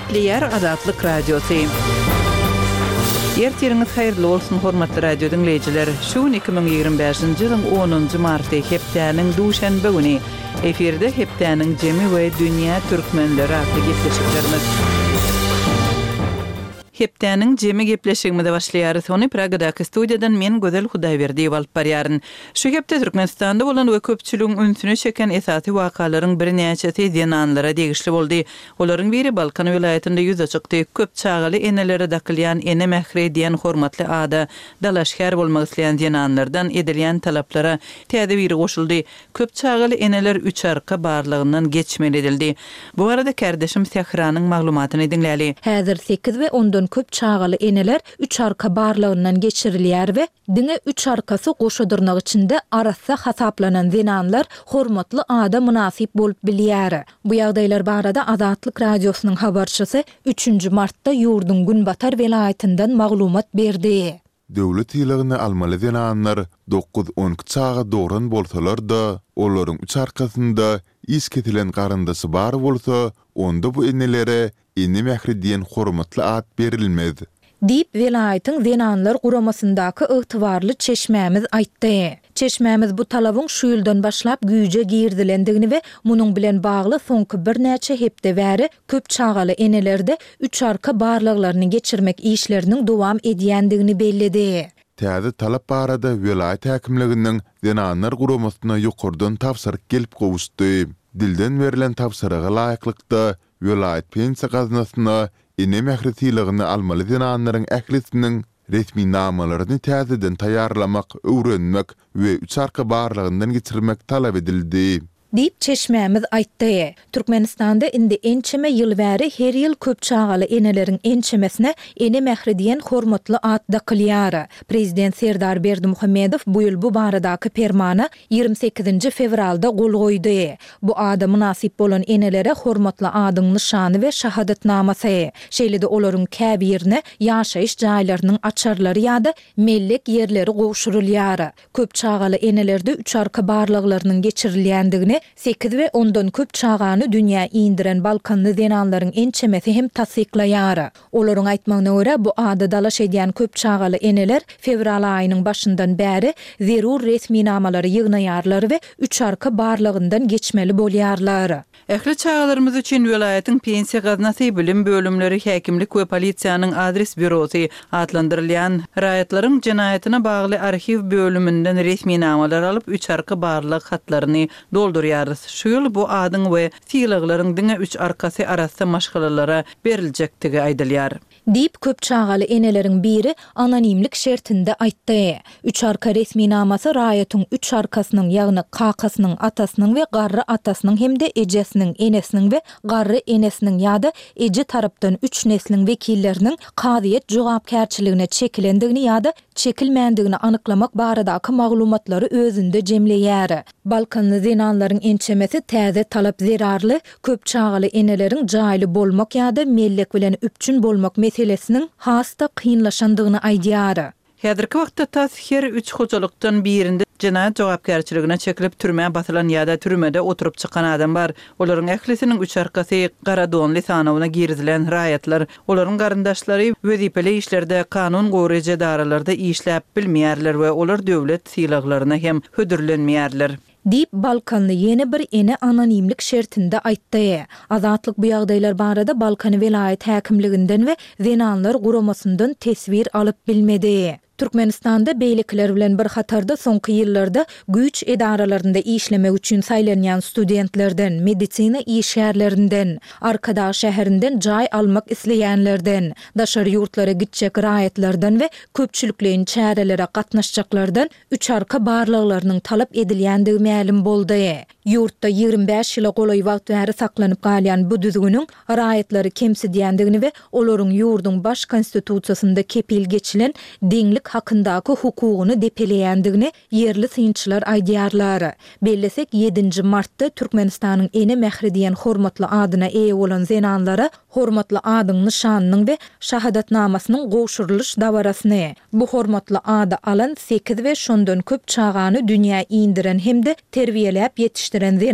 Eýtliýär Azatlyk Radiosu. Ertiriňiz haýyrly bolsun hormatly radio dinleýijiler. Şu 2025-nji ýylyň 10-njy marty hepdäniň duşanbe güni efirde hepdäniň jemi we dünýä türkmenleri adly gepleşiklerimiz. Hepdäniň jemi gepleşigimizde başlaýarys. Ony Pragadaky studiýadan men Gözel Hudaýberdiýew alyp barýaryn. Şu hepde Türkmenistanda bolan we köpçüligiň ünsüne çeken esasy wakalaryň bir näçesi denanlara degişli boldy. Olaryň biri Balkan vilayatynda ýüze çykdy. Köp çagaly enelere dakylýan ene mähre diýen hormatly ada dalaşkar bolmak isleýän denanlardan edilýän talaplara täze biri goşuldy. Köp çagaly eneler üç arka barlygyndan geçmeli edildi. Bu arada kardeşim Sehranyň maglumatyny dinläli. Häzir 8 we 10 köp çagaly eneler üç arka barlygyndan geçirilýär we diňe üç arkasy goşadyrnak içinde arasy hasaplanan zenanlar hormatly ada münasip bolup bilýär. Bu ýagdaýlar barada Azatlyk Radiosynyň habarçysy 3 martda ýurdun Günbatar vilayatyndan maglumat berdi. Döwlet ýylygyny almaly zenanlar 9-10 çaga doran bolsalar da, olaryň üç arkasynda is ketilen garandasy bar bolsa, onda bu enelere eni mähri diýen hormatly ad berilmez. Diýip vilayatyň zenanlar guramasyndaky ygtybarly çeşmämiz aýtdy. Çeşmämiz bu talabyň şu ýyldan başlap güýje girdilendigini we munyň bilen bagly soňky bir näçe hepde bäri köp çagaly enelerde üç arka barlyklaryny geçirmek işleriniň dowam edýändigini bellidi. Täze talap barada vilayat häkimliginiň zenanlar guramasyna ýokardan tapsyryk gelip gowuşdy. Dilden verilen tapsyryga laýyklykda vilayat pensiya gazinasyna ene mähri tiýligini almaly zenanlaryň ählisiniň resmi namalaryny täzeden taýýarlamak, öwrenmek we üç arka barlygyndan geçirmek talap edildi. Diýip çeşmämiz aýtdy. Türkmenistanda indi ençeme ýyl bäri her ýyl köp çagaly eneleriň ençemesine ene mähri diýen hormatly ad dakylýar. Prezident Serdar Berdimuhammedow bu ýyl bu baradaky fermana 28 fevralda gol goýdy. Bu ada münasip bolan enelere hormatly adyň nyşany we şahadatnamasy. Şeýle-de olaryň käbi ýerine ýaşaýyş jaýlarynyň açarlary ýa-da mellek ýerleri gowşurulýar. Köp çagaly enelerde üç arka barlyklarynyň geçirilýändigini 8 we 10 köp çagany dünýä indiren Balkanly zenanlaryň ençemesi hem tasdiklaýar. Olaryň aýtmagyna görä bu ada dalaş edýän köp çagaly eneler fevral aýynyň başyndan bäri zerur resmi namalary ýygnaýarlar we üç arka barlygyndan geçmeli bolýarlar. Ähli çagalarymyz üçin vilayatyň pensiya gaznasy bilim bölümleri, häkimlik we polisiýanyň adres bürosy adlandyrylýan raýatlaryň jenaýatyna bagly arxiv bölümünden resmi namalar alyp üç arka barlyk hatlaryny doldurýar. Şu ýyl bu adyň we tiýliklaryň diňe üç arkasy arasynda maşgalalara beriljekdigi aýdylýar. Diýip köp çagaly eneleriň biri anonimlik şertinde aýtdy. Üç arka resmi namasy raýatyň üç arkasynyň ýagny kakasynyň atasynyň we garry atasynyň hemde ejesiniň enesiniň we garry enesiniň ýa-da eje tarapdan üç nesliniň wekilleriniň kadyet jogapkärçiligine çekilendigini ýa-da çekilmändigini anyklamak baradaky maglumatlary özünde jemleýär. Balkanly zenanlaryň ençemesi täze talap zerarly köp çagaly eneleriň jaýly bolmak ýa-da mellek bilen üpçün bolmak meselesiniň hasta kynlaşandygyny aýdýar. Häzirki wagtda tas her üç hojalykdan birinde jenaýat jogapkärçiligine çekilip türmäge basylan ýa-da türmede oturup çykan adam bar. Olaryň ählisiniň üç arkasy Garadon lisanawyna girdilen raýatlar, olaryň garandaşlary wezipeli işlerde kanun goýryjy daralarda işläp bilmeýärler we olar döwlet sylaklaryna hem hödürlenmeýärler. Diýip Balkanly ýene bir ene anonimlik şertinde aýtdy. Azatlyk bu ýagdaýlar barada Balkan vilayat häkimliginden we zenanlar guramasyndan tesbir alyp bilmedi. Türkmenistanda beýlikler bilen bir hatarda soňky ýyllarda güýç edaralarynda işlemek üçin saýlanýan studentlerden, medisina işgärlerinden, arkadaş şäherinden jaý almak isleýänlerden, daşary ýurtlara gitjek raýatlardan we köpçüliklerin çärelere gatnaşjaklardan üç arka barlyklarynyň talap edilýändigi ma'lum boldy. Ýurtda 25 ýyla golay wagt bäri saklanyp galýan bu düzgüniň raýatlary kemsidýändigini we olaryň ýurdun baş konstitusiýasynda kepil geçilen deňlik hakyndaky hukugyny depeleýändigini yerli synçylar aýdýarlar. Bellesek 7 martda Türkmenistanyň ene mähri diýen hormatly adyna eýe bolan zenanlara hormatly adyň nyşanynyň we şahadatnamasynyň gowşurylyş dawarasyny bu hormatly ada alan 8 we şondan köp çagany dünýä indiren hemde terbiýelep ýetişdiren